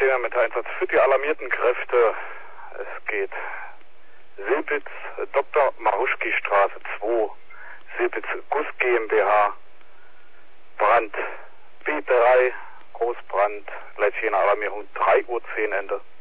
Leitlinie mit Einsatz für die alarmierten Kräfte. Es geht Silbitz, Dr. Maruschki Straße 2, Silbitz Guss GmbH, Brand B3, Großbrand, Leitlinie Alarmierung 3:10 Uhr Ende.